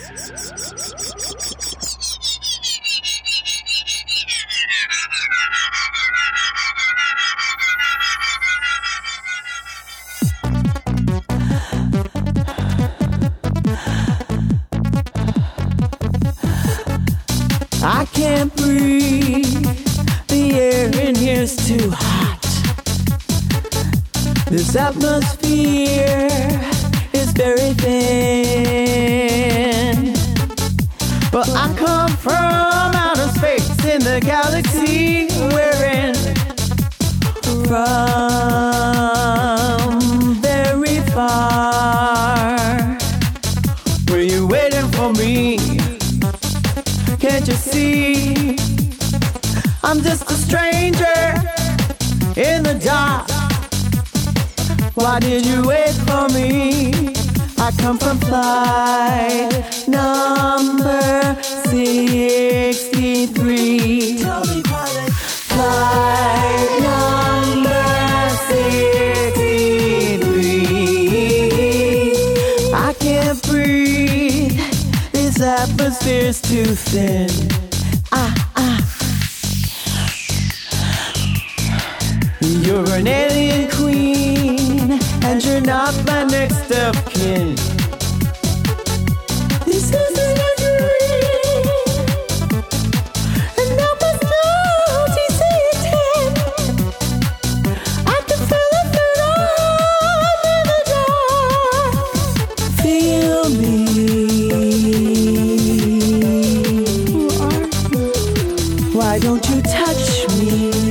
I can't breathe, the air in here's too hot. This atmosphere is very thin. But I come from outer space in the galaxy we're in. From very far. Were you waiting for me? Can't you see? I'm just a stranger in the dark. Why did you wait for me? I come from flight number 63. Tell me, pilot. Flight number 63. I can't breathe. This atmosphere's too thin. You're an alien queen, and you're not my next of kin. This isn't a dream, and I must know TC-10. I can feel it through in the dark. Feel me. Who are you? Why don't you touch me?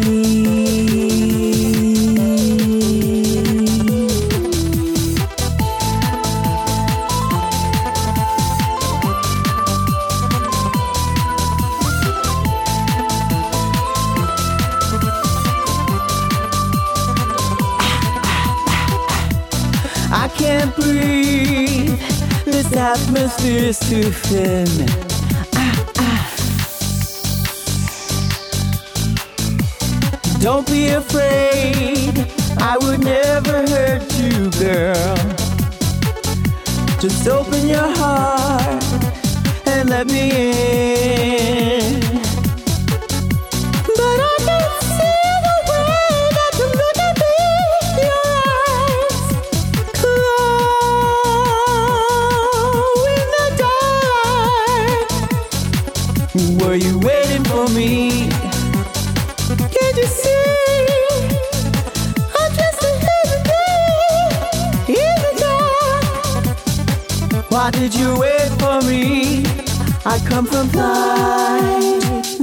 I can't breathe, this atmosphere's too thin. Don't be afraid, I would never hurt you, girl. Just open your heart and let me in. But I can see the way that you look at me, your eyes glow in the dark. Were you waiting for me? Can't you see? I'm just a little bit in the dark. Why did you wait for me? I come from flight